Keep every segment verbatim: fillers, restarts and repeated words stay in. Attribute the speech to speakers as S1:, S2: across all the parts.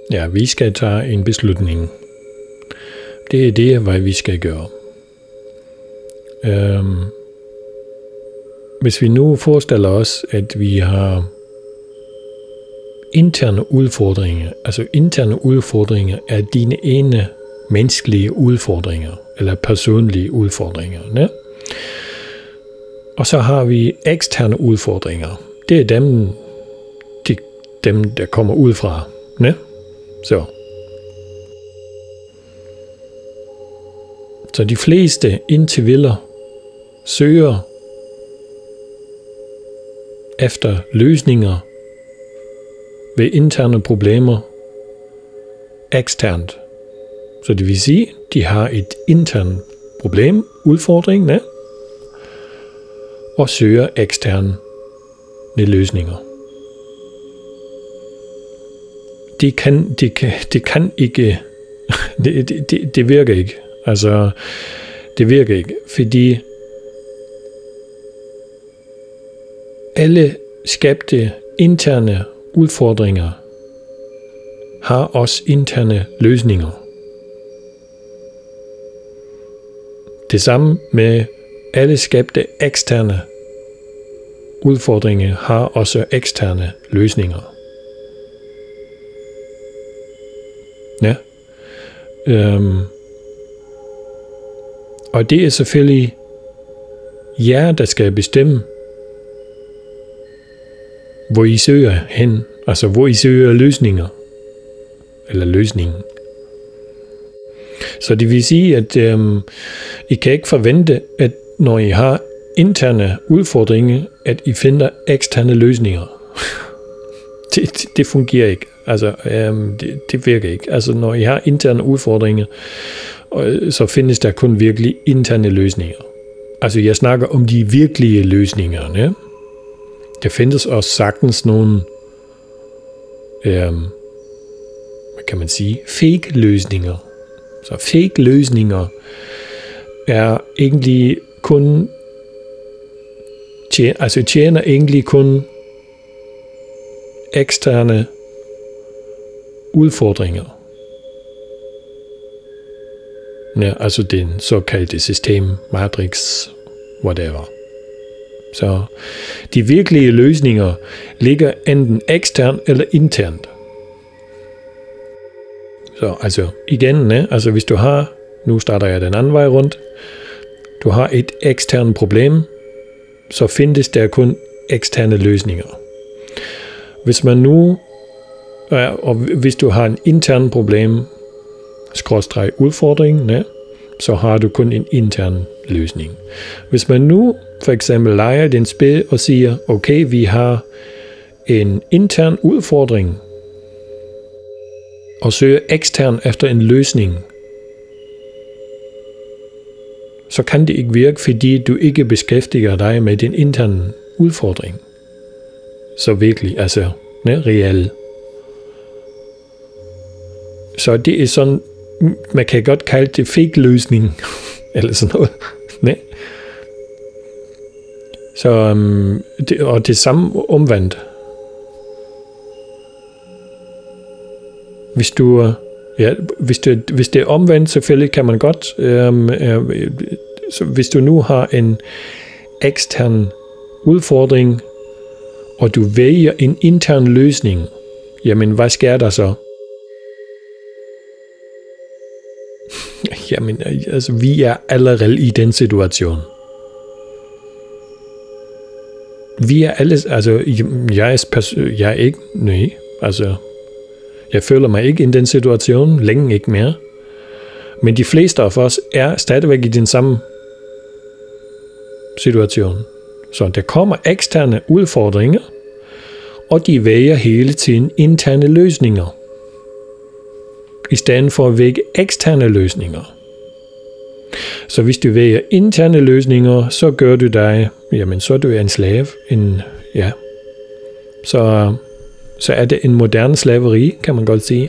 S1: Ja, vi skal tage en beslutning. Det er det, hvad vi skal gøre. Øhm, hvis vi nu forestiller os, at vi har interne udfordringer, altså interne udfordringer er dine ene menneskelige udfordringer, eller personlige udfordringer. Ne? Og så har vi eksterne udfordringer. Det er dem, de, dem der kommer ud fra. Ne? Så. Så de fleste individer søger efter løsninger ved interne problemer eksternt. Så det vil sige, de har et internt problem, udfordring, ne? Og søger eksterne løsninger. De kan, de kan, de kan ikke, det, det, det virker ikke. Altså, det virker ikke, fordi alle skabte interne udfordringer har også interne løsninger. Det samme med alle skabte eksterne udfordringer har også eksterne løsninger. Ja. Øhm. Og det er selvfølgelig jer, der skal bestemme, hvor I søger hen, altså hvor I søger løsninger, eller løsningen. Så det vil sige, at øhm, I kan ikke forvente, at når I har interne udfordringer, at I finder eksterne løsninger. det, det, det fungerer ikke. Altså, øhm, det, det virker ikke. Altså, når I har interne udfordringer, så findes der kun virkelig interne løsninger. Altså, jeg snakker om de virkelige løsninger. Ne? Der findes også sagtens nogle, øhm, hvad kan man sige, fake løsninger. Så fake løsninger er egentlig kun, tjener, altså tjener egentlig kun eksterne udfordringer. Ja, altså den såkaldte system, matrix, whatever. Så de virkelige løsninger ligger enten eksternt eller internt. Så altså igen, ne? Altså hvis du har, nu starter jeg den anden vej rundt, du har et eksternt problem, så findes der kun eksterne løsninger. Hvis man nu, ja, og hvis du har en intern problem, skråstreg udfordring, ne? Så har du kun en intern løsning. Hvis man nu for eksempel leger den spil og siger, okay, vi har en intern udfordring, og søger ekstern efter en løsning, så kan det ikke virke, fordi du ikke beskæftiger dig med den interne udfordring. Så virkelig, altså, ne, reelt. Så det er sådan, man kan godt kalde det fake løsning, eller sådan noget. Ne? Så, um, det, og det samme omvendt. Hvis du, ja, hvis det, hvis det er omvendt, selvfølgelig kan man godt, um, uh, så hvis du nu har en ekstern udfordring, og du vælger en intern løsning, jamen hvad sker der så? Jamen, altså, vi er allerede i den situation. Vi er alle, altså, jeg er, jeg er ikke, nej, altså, jeg føler mig ikke i den situation, længe ikke mere. Men de fleste af os er stadigvæk i den samme situation. Så der kommer eksterne udfordringer, og de vælger hele tiden interne løsninger, i stedet for at vælge eksterne løsninger. Så hvis du vælger interne løsninger, så gør du dig, jamen så er du en slave, en, ja. Så, så er det en moderne slaveri, kan man godt sige.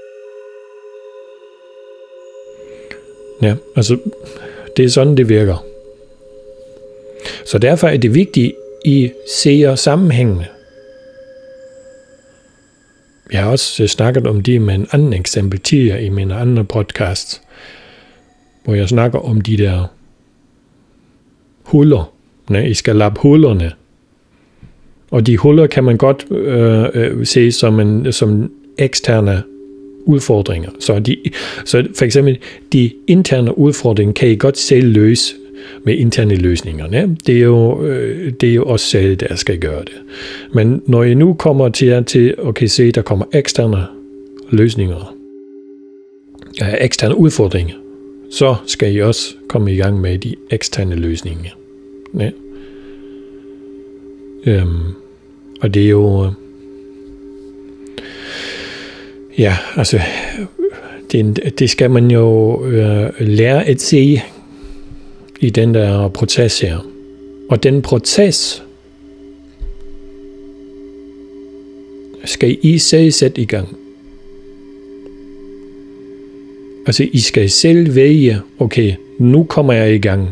S1: Ja, altså, det er sådan, det virker. Så derfor er det vigtigt, at I ser sammenhængende. Jeg har også snakket om det med en anden eksempel tidligere i mine andre podcasts, hvor jeg snakker om de der huller. Ne? I skal lappe hullerne. Og de huller kan man godt øh, øh, se som, en, som eksterne udfordringer. Så, de, så for eksempel de interne udfordringer kan I godt selv løse med interne løsninger. Ne? Det, er jo, øh, det er jo os selv, der skal gøre det. Men når I nu kommer til at til, okay, se, der kommer eksterne løsninger, ja, eksterne udfordringer, så skal I også komme i gang med de eksterne løsninger. Ne? Øhm, og det er jo ja, altså det, det skal man jo øh, lære at se i den der proces her. Og den proces skal I selv sætte i gang. Altså I skal selv vælge, okay, nu kommer jeg i gang.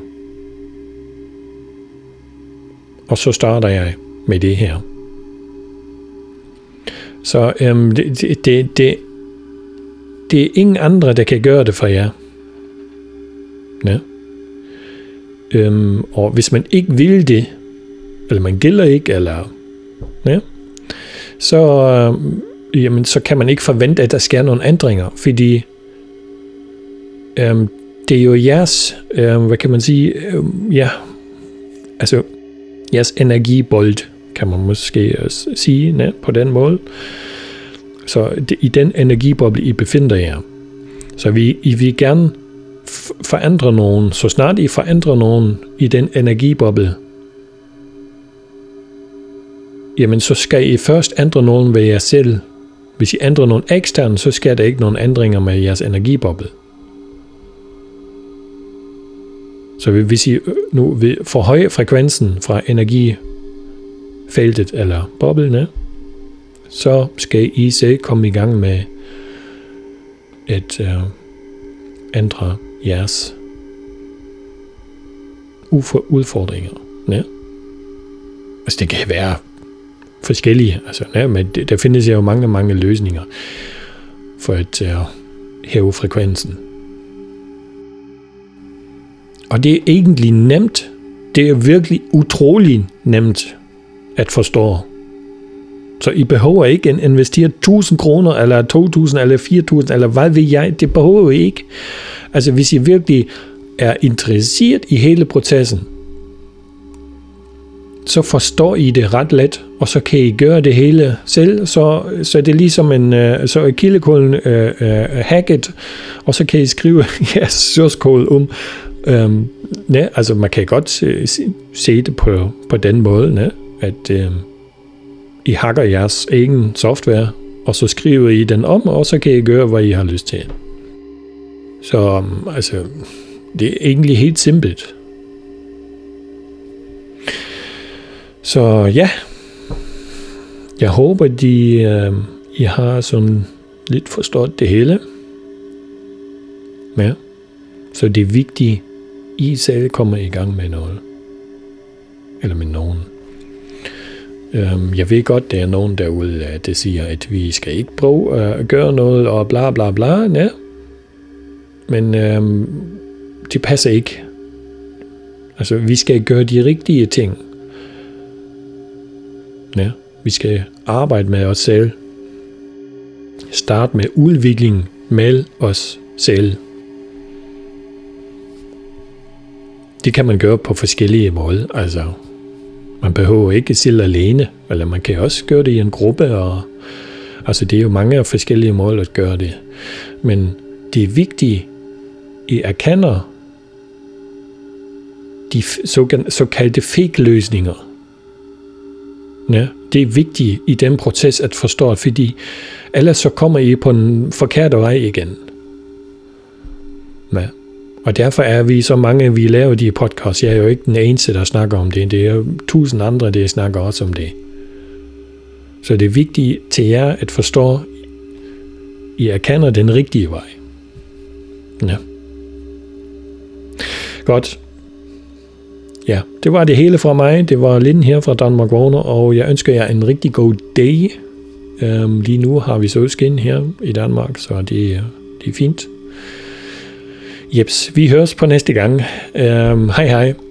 S1: Og så starter jeg med det her. Så øhm, det, det, det, det er ingen andre, der kan gøre det for jer. Ja. Øhm, og hvis man ikke vil det, eller man gælder ikke, eller ja, så, øhm, jamen, så kan man ikke forvente, at der sker nogle ændringer, fordi øhm, det er jo jeres, øhm, hvad kan man sige, øhm, ja, altså jeres energibold, kan man måske sige ne, på den måde. Så det, i den energiboble, I befinder jer. Så vi, I vil gerne f- forandre nogen. Så snart I forandrer nogen i den energiboble, jamen så skal I først ændre nogen ved jer selv. Hvis I ændrer nogen eksterne, så sker der ikke nogen ændringer med jeres energiboble. Så hvis I nu vil forhøje frekvensen fra energifeltet eller boblene, så skal I selv komme i gang med at uh, ændre jeres udfordringer. Ja. Altså det kan være forskellige, altså, ja, men der findes jo mange, mange løsninger for at uh, hæve frekvensen. Og det er egentlig nemt. Det er virkelig utrolig nemt at forstå. Så I behøver ikke at investere tusind kroner, eller to tusind, eller fire tusind, eller hvad ved jeg. Det behøver I ikke. Altså hvis I virkelig er interesseret i hele processen, så forstår I det ret let, og så kan I gøre det hele selv. Så, så det er ligesom en, så er kildekoden uh, uh, hacket, og så kan I skrive jeres source-kode om. Um, ne, altså man kan godt se, se det på, på den måde, ne, at um, I hacker jeres egen software, og så skriver I den om, og så kan I gøre, hvad I har lyst til. Så um, altså, det er egentlig helt simpelt. Så ja, jeg håber, at I, uh, I har sådan lidt forstået det hele. Ja. Så det er vigtigt, I selv kommer i gang med noget. Eller med nogen. Um, jeg ved godt, der er nogen derude, der siger, at vi skal ikke prøve at gøre noget, og bla bla bla. Ja. Men um, det passer ikke. Altså, vi skal gøre de rigtige ting. Ja. Vi skal arbejde med os selv. Start med udvikling med os selv. Det kan man gøre på forskellige måder. Altså, man behøver ikke sidde alene, eller man kan også gøre det i en gruppe. Og, altså, det er jo mange forskellige måder at gøre det. Men det er vigtigt, I erkender de såkaldte fake-løsninger. Ja, det er vigtigt i den proces at forstå, fordi ellers så kommer I på en forkert vej igen. Ja. Og derfor er vi så mange, vi laver de podcasts. Jeg er jo ikke den eneste, der snakker om det. Det er jo tusind andre, der snakker også om det. Så det er vigtigt til jer at forstå, I erkender den rigtige vej. Ja. Godt. Ja, det var det hele fra mig. Det var Linn her fra Danmark Vågner, og jeg ønsker jer en rigtig god dag. Um, lige nu har vi solskin her i Danmark, så det, det er fint. Jeps, vi høres på næste gang. Um, hej hej.